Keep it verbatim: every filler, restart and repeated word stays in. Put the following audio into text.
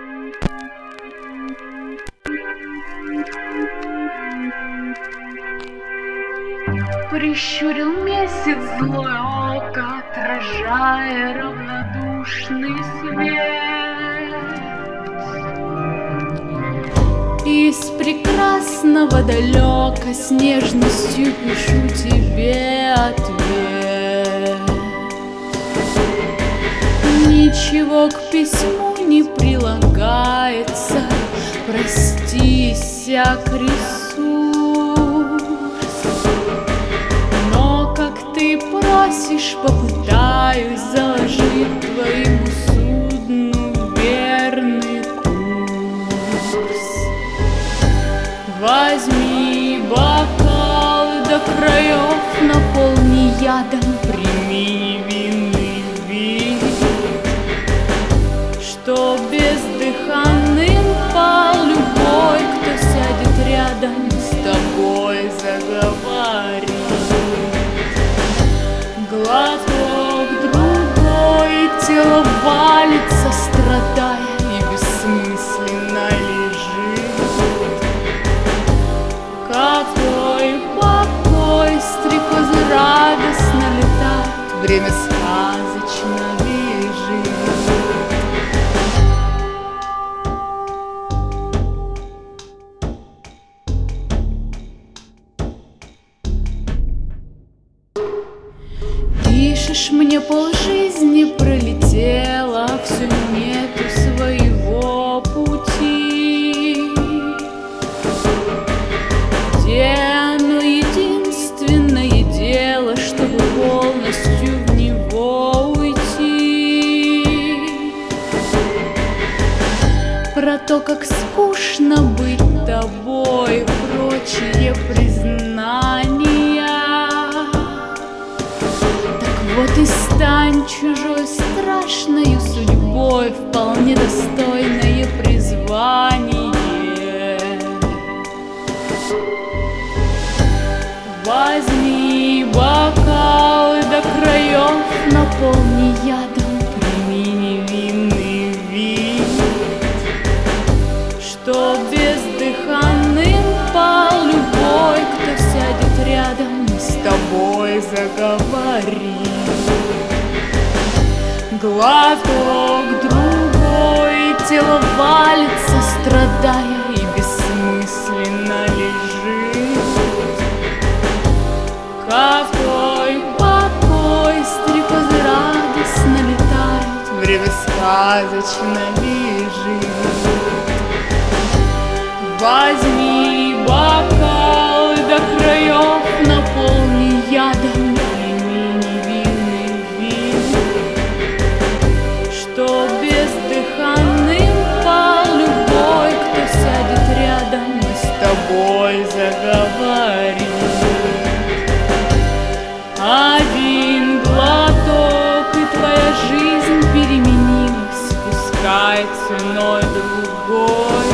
Прищурил месяц злое око, отражая равнодушный свет. Из прекрасного далека с нежностью пишу тебе ответ. Ничего к письму не прилагается, прости, иссяк ресурс. Но, как ты просишь, попытаюсь заложить твоему судну верный курс. Возьми бокал до краев, наполни ядом, прими невинный вид, что бездыханным пал любой, кто сядет рядом с тобой заговорит. Глоток другой, тело валится, страдая, и бессмысленно лежит. Какой покой, стрекозы радостно летают, время сказочно бежит. Пишешь мне, полжизни пролетела, все нету своего пути. Где оно единственное дело, чтобы полностью в него уйти? Про то, как скучно быть тобой, прочие признания. Вот и стань чужой страшною судьбой, вполне достойное призвание. Возьми бокал до краев, наполни ядом, прими невинный вид, что бездыханным пал любой, кто сядет рядом и с тобой заговорит. Глоток другой, тело валится, страдая, и бессмысленно лежит. Какой покой, стрекозы радостно летают, время сказочно бежит. Возьми бокал до краев, наполни ядом, прими невинный вид, что бездыханным пал любой, кто сядет рядом и с тобой заговорит. Один глоток, и твоя жизнь переменилась, пускай ценой другой.